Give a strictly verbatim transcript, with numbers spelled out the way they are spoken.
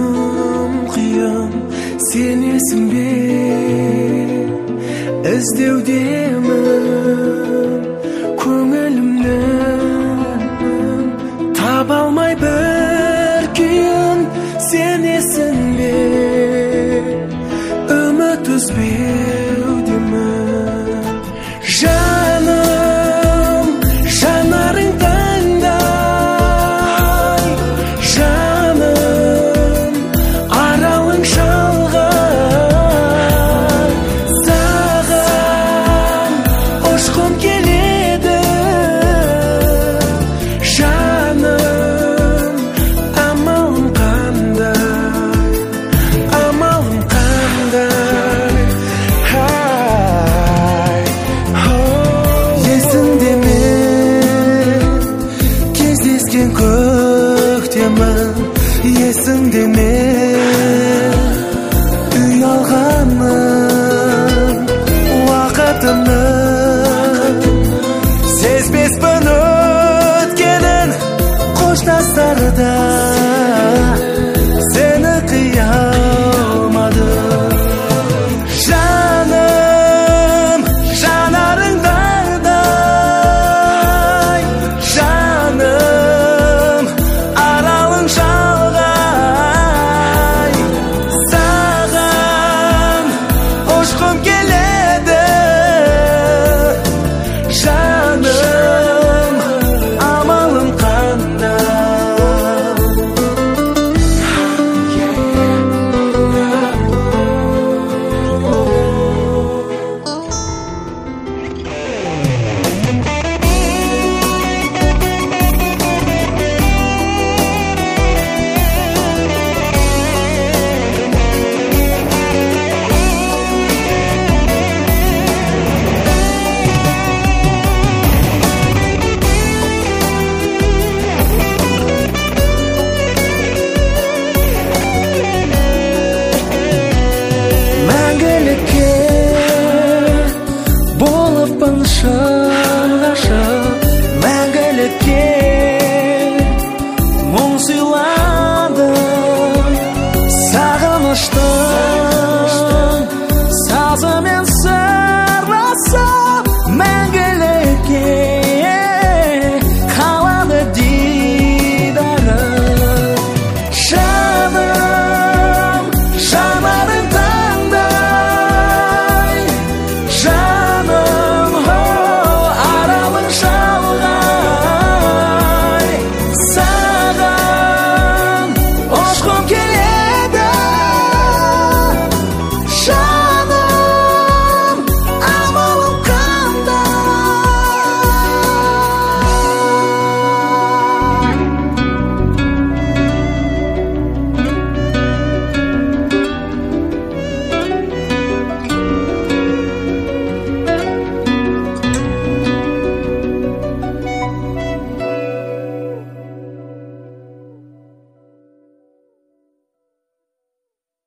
қиын, сенесің бе? Іздеудемін көңілімнің, таба алмай бір күйін, сенесің бе? Үміт үзбеудемін. Жаным, жанарың таңдай, жаным, аралың шалғай, саған ұшқым келеді. Жаным, амалым қандай, амалым қандай. Хай, есіңде ме кездескен көктемім, есіңде ме үй алғаным, уақытымның сезбеспін өткенін, қоштасарда сені қия алмадым. Жаным, жанарың дардай, жаным, аралың шалғай, саған ұшқым келеді. Жаным, амалым қандай? Мәңгілікке болыппын шын ғашық, мәңгілікке мұң сыйладым, сағыныштың